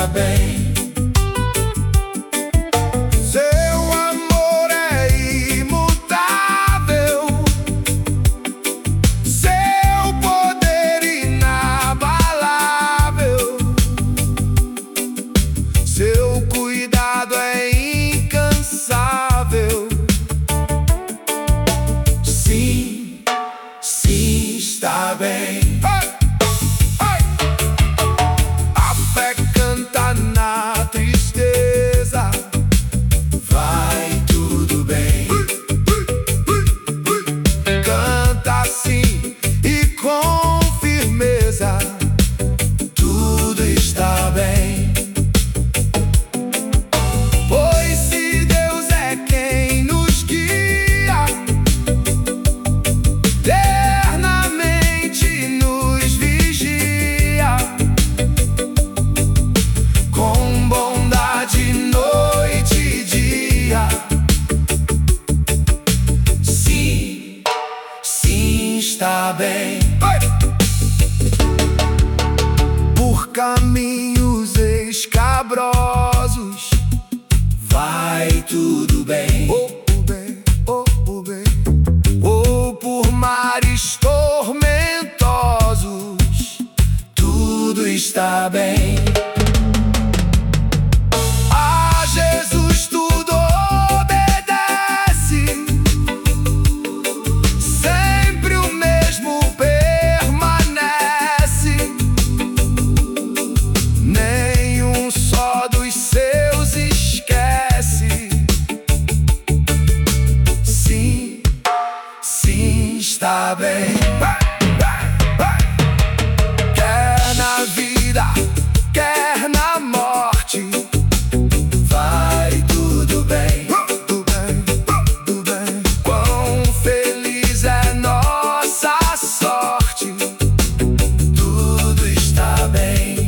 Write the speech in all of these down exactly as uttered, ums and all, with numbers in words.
está bem. Seu amor é imutável, seu poder inabalável, seu cuidado é incansável. Sim, sim, está bem. A fé canta na tristeza, Vai tudo bem. canta assim e com firmeza, Tudo está bem. pois se Deus é quem nos guia, eternamente nos vigia, com bondade noite e dia. Sim, sim, está bem. Por caminhos escabrosos, Vai tudo bem. ou por bem, ou por bem, ou por mares tormentosos, Tudo está bem. a Jesus tudo obedece, sempre o mesmo permanece, nenhum só dos seus esquece. Sim, sim, está bem. Quer na vida, quer na morte, Vai tudo bem. tudo bem, tudo bem. Quão feliz é nossa sorte, Tudo está bem.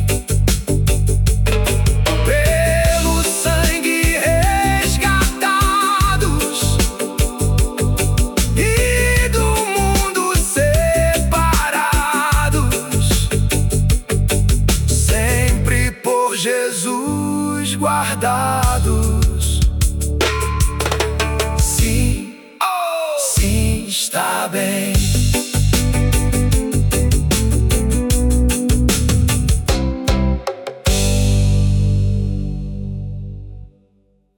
pelo sangue resgatados e do mundo separados, sempre por Jesus guardados.